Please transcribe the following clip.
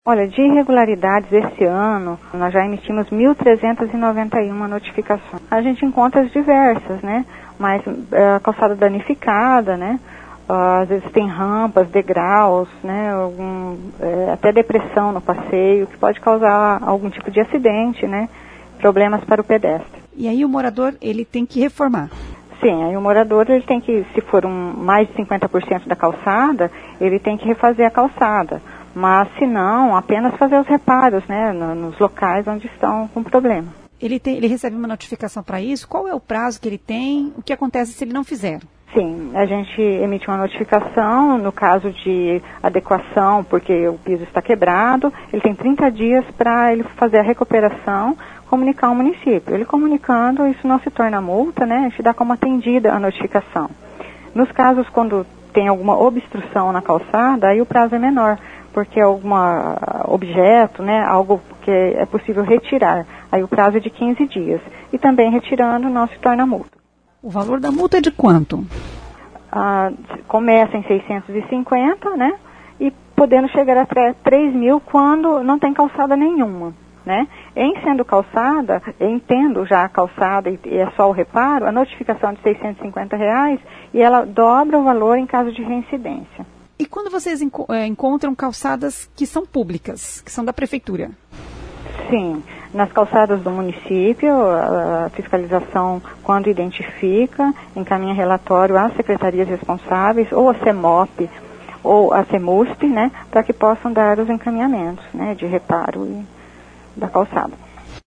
Olha, de irregularidades esse ano, nós já emitimos 1.391 notificações. A gente encontra as diversas, né? Mas a calçada danificada, né? Às vezes tem rampas, degraus, né? Até depressão no passeio, que pode causar algum tipo de acidente, né? Problemas para o pedestre. E aí o morador, ele tem que reformar? Sim, aí o morador, ele tem que, se for mais de 50% da calçada, ele tem que refazer a calçada. Mas, se não, apenas fazer os reparos, né, nos locais onde estão com problema. Ele recebe uma notificação para isso? Qual é o prazo que ele tem? O que acontece se ele não fizer? Sim, a gente emite uma notificação no caso de adequação, porque o piso está quebrado. Ele tem 30 dias para ele fazer a recuperação, comunicar ao município. Ele comunicando, isso não se torna multa, né? A gente dá como atendida a notificação. Nos casos quando tem alguma obstrução na calçada, aí o prazo é menor, porque é algum objeto, né, algo que é possível retirar. Aí o prazo é de 15 dias. E também retirando não se torna multa. O valor da multa é de quanto? Começa em 650, né, e podendo chegar até 3.000 quando não tem calçada nenhuma, né. Em sendo calçada, entendo já a calçada e é só o reparo, a notificação de R$650 e ela dobra o valor em caso de reincidência. E quando vocês encontram calçadas que são públicas, que são da prefeitura? Sim, nas calçadas do município, a fiscalização, quando identifica, encaminha relatório às secretarias responsáveis, ou a CEMOP, ou a CEMUSP, né, para que possam dar os encaminhamentos, né, de reparo da calçada.